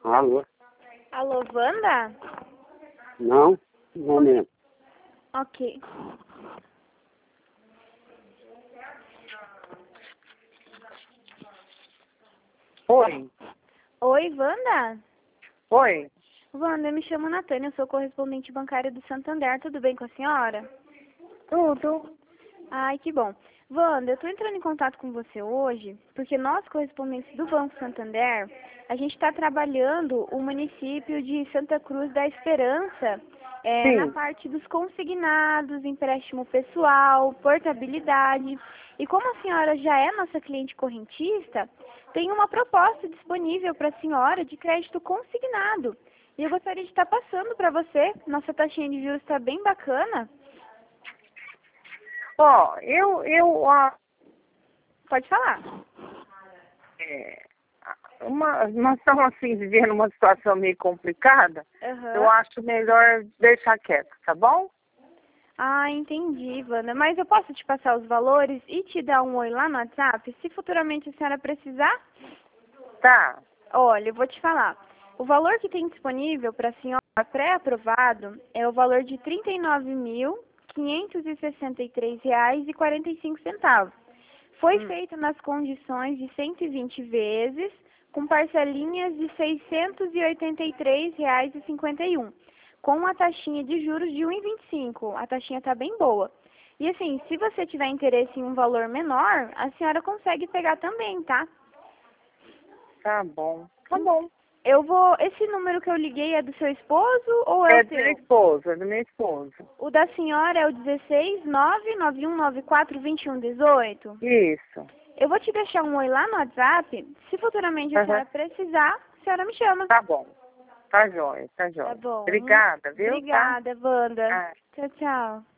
Alô? Alô, Wanda? Não? Um momento. Ok. Oi. Oi, Wanda? Oi. Wanda, eu me chamo Natânia, eu sou correspondente bancária do Santander. Tudo bem com a senhora? Tudo. Ai, que bom. Wanda, eu estou entrando em contato com você hoje porque nós, correspondentes do Banco Santander, a gente está trabalhando o município de Santa Cruz da Esperança na parte dos consignados, empréstimo pessoal, portabilidade. E como a senhora já é nossa cliente correntista, tem uma proposta disponível para a senhora de crédito consignado. E eu gostaria de estar passando para você. Nossa taxinha de juros está bem bacana. Ó, Pode falar. nós estamos assim, vivendo uma situação meio complicada. Aham. Eu acho melhor deixar quieto, tá bom? Ah, entendi, Wanda. Mas eu posso te passar os valores e te dar um oi lá no WhatsApp, se futuramente a senhora precisar? Tá. Olha, eu vou te falar. O valor que tem disponível para a senhora pré-aprovado é o valor de R$ 39.563,45. Foi feito nas condições de 120 vezes, com parcelinhas de R$ 683,51, com uma taxinha de juros de 1,25. A taxinha está bem boa. E assim, se você tiver interesse em um valor menor, a senhora consegue pegar também, tá? Tá bom. Tá bom. Esse número que eu liguei é do seu esposo ou é É o do seu? meu esposo, é do meu esposo. O da senhora é o 16 991942118? Isso. Eu vou te deixar um oi lá no WhatsApp. Se futuramente a senhora precisar, a senhora me chama. Tá bom. Tá jóia, tá jóia. Tá bom. Obrigada, viu? Obrigada, Wanda. Tá? Tchau, tchau.